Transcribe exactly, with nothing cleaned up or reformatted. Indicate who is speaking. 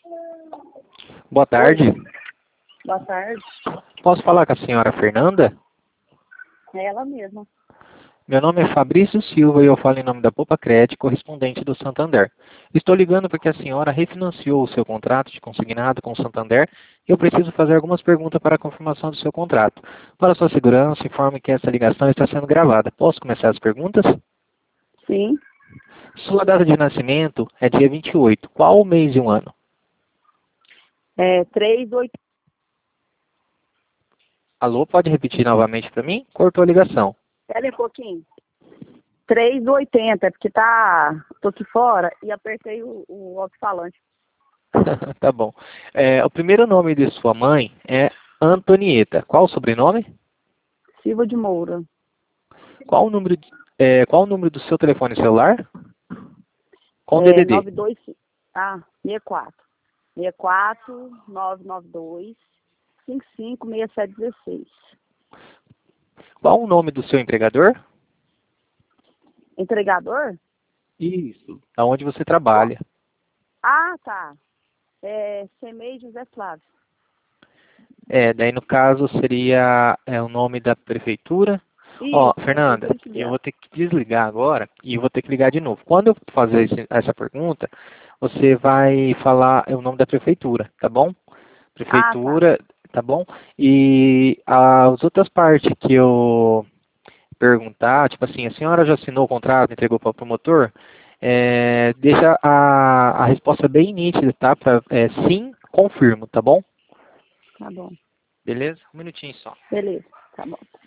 Speaker 1: Boa tarde.
Speaker 2: Boa tarde.
Speaker 1: Posso falar com a senhora Fernanda?
Speaker 2: É ela mesma.
Speaker 1: Meu nome é Fabrício Silva e eu falo em nome da Poupa Crédito, correspondente do Santander. Estou ligando porque a senhora refinanciou o seu contrato de consignado com o Santander e eu preciso fazer algumas perguntas para a confirmação do seu contrato. Para sua segurança, informe que essa ligação está sendo gravada. Posso começar as perguntas?
Speaker 2: Sim.
Speaker 1: Sua data de nascimento é dia vinte e oito. Qual o mês e o ano?
Speaker 2: É três, oito.
Speaker 1: Alô, pode repetir novamente para mim? Cortou a ligação.
Speaker 2: Espera aí um pouquinho. três e oitenta, é porque tá. Tô aqui fora e apertei o, o alto-falante.
Speaker 1: Tá bom. É, o primeiro nome de sua mãe é Antonieta. Qual o sobrenome?
Speaker 2: Silva de Moura.
Speaker 1: Qual o número, de- é, qual o número do seu telefone celular? Com
Speaker 2: É
Speaker 1: D D D.
Speaker 2: nove dois. Ah, sessenta e quatro. sessenta e quatro, nove nove dois, cinco cinco, seis sete um seis.
Speaker 1: Qual o nome do seu empregador?
Speaker 2: Entregador?
Speaker 1: Isso. Aonde você trabalha?
Speaker 2: Ah, tá. É Semei José Flávio.
Speaker 1: É, daí no caso seria é, o nome da prefeitura. Ó,
Speaker 2: Isso,
Speaker 1: Fernanda,
Speaker 2: prefeitura
Speaker 1: eu
Speaker 2: filial.
Speaker 1: vou ter que desligar agora e eu vou ter que ligar de novo. Quando eu fazer esse- essa pergunta, você vai falar o nome da prefeitura, tá bom?
Speaker 2: Ah, tá.
Speaker 1: Prefeitura, tá bom? E as outras partes que eu perguntar, tipo assim, a senhora já assinou o contrato, entregou para o promotor? É, deixa a, a resposta bem nítida, tá? Pra, é, sim, confirmo, tá bom?
Speaker 2: Tá bom.
Speaker 1: Beleza? Um minutinho só.
Speaker 2: Beleza, tá bom.